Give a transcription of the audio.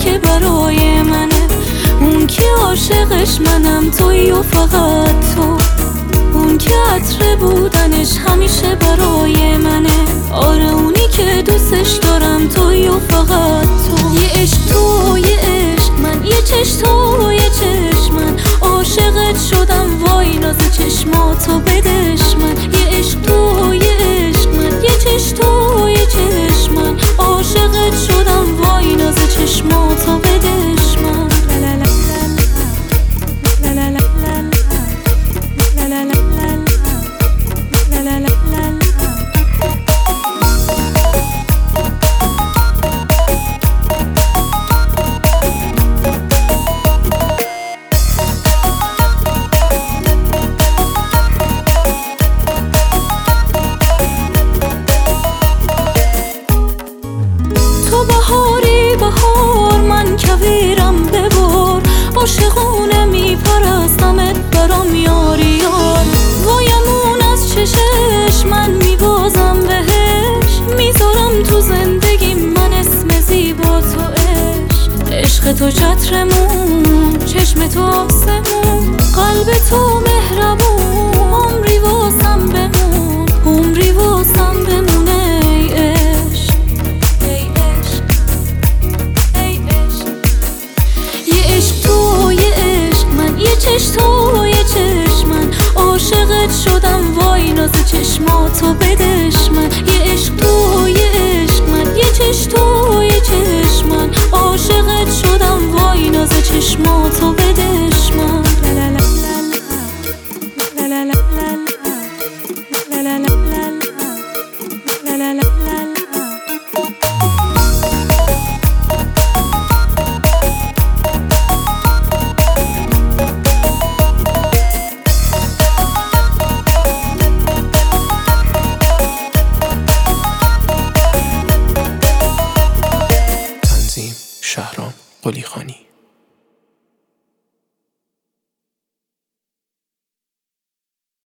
که برای منه، اون که عاشقش منم تویی و فقط تو، اون که عطر بودنش همیشه برای منه. آره اونی که دوستش دارم تویی و فقط تو. یه عشق تو، یه عشق من، یه چشم تو، یه چشم من، عاشقت شدم وای ناز چشماتو بدش من. یه عشق تو، یه عشق من، یه چشم تو، یه چشم من، عاشقت شدم وای ناز چشماتو بدش من. تو بهاری بهار، من کویرم ببار، عاشقونه میپرستمت برام یاری یار. وایمون از چشش من میبازم بهش، میذارم تو زندگی من اسم زیبا تو عشق. عشق تو چترمون، چشم تو آسمون، قلب تو مهربون، عمری واسم بمون، عمری واسم بمونه. چشم تو، یه چشم من، عاشقت شدم وای ناز چشماتو بدش من. یه عشق تو، یه عشق من، یه چشم تو، یه چشم من، عاشقت شدم وای ناز چشماتو